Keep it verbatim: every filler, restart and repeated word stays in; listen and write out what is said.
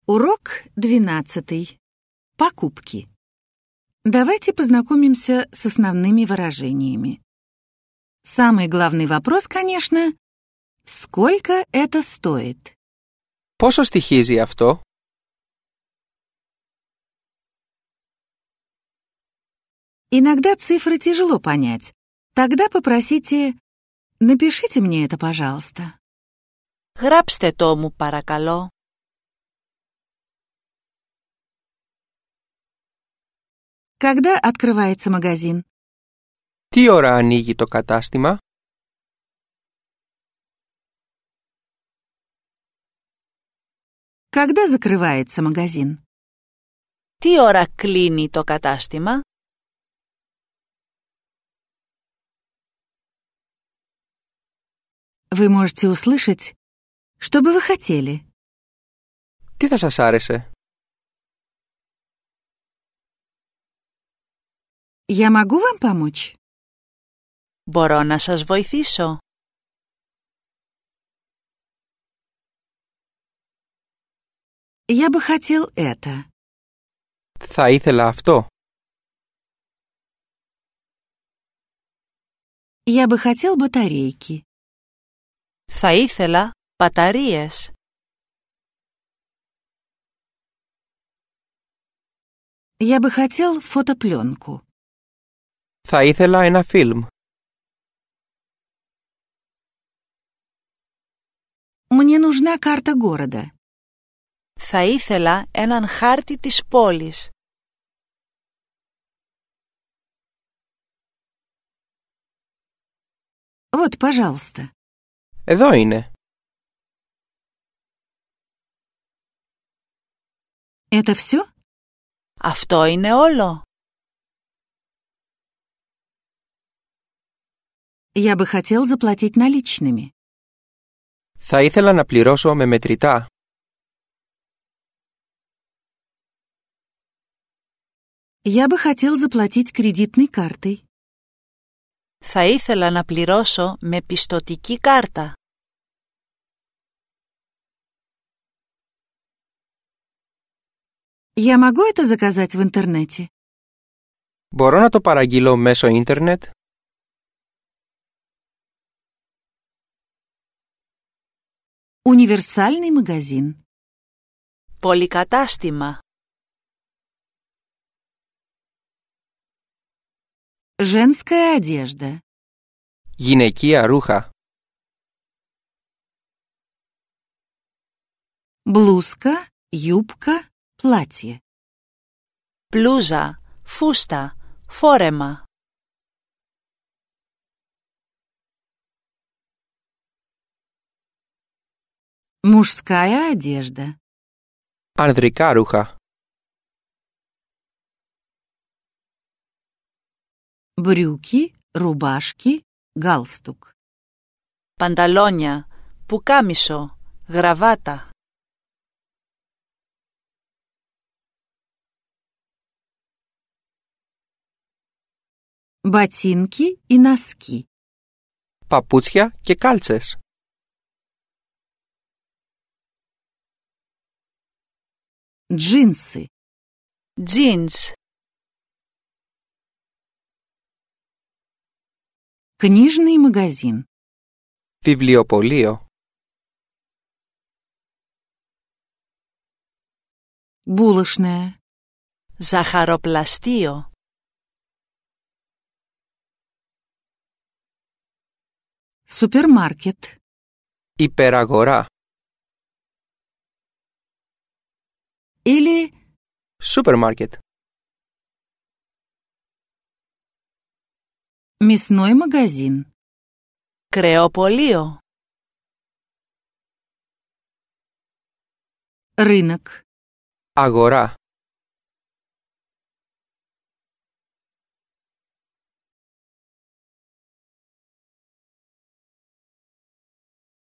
Урок двенадцатый. Покупки. Давайте познакомимся с основными выражениями. Самый главный вопрос, конечно, сколько это стоит? Πόσο στοιχίζει αυτό? Иногда цифры тяжело понять. Тогда попросите «напишите мне это, пожалуйста». Γράψτε το μου παρακαλώ. Когда открывается магазин? Τι ώρα ανοίγει το κατάστημα? Когда закрывается магазин? Τι ώρα κλείνει το κατάστημα? Вы можете услышать, что бы вы хотели. Τι θα σας άρεσε? Я могу вам помочь? Μπορώ να σας βοηθήσω. Я бы хотел это. Θα ήθελα αυτό. Я бы хотел батарейки. Θα ήθελα μπαταρίες. Я бы хотел фотопленку. Θα ήθελα ένα φιλμ. Мне нужна карта города. Θα ήθελα έναν χάρτη της πόλης. Вот, пожалуйста. Εδώ είναι. Это все? Αυτό είναι όλο. Я бы хотел заплатить наличными. Θα ήθελα να πληρώσω με μετρητά. Я бы хотел заплатить кредитной картой. Θα ήθελα να πληρώσω με πιστωτική κάρτα. Я могу это заказать в интернете? Μπορώ να το παραγγείλω μέσω ίντερνετ? Универсальный магазин. Πολυκατάστημα. Женская одежда. Γυναικεία ρούχα. Блузка, юбка, платье. Πλούζα, φούστα, φόρεμα. Мужская одежда. Ανδρικά ρούχα. Брюки, рубашки, галстук. Πανταλόνια, πουκάμισο, γραβάτα. Ботинки и носки. Παπούτσια και κάλτσες. Джинсы. Τζίνς. Книжный магазин. Βιβλιοπωλείο. Булочная. Ζαχαροπλαστείο. Супермаркет. Υπεραγορά. Или Σούπερ μάρκετ. мясной магазин. Κρεοπωλείο. Рынок. Αγορά.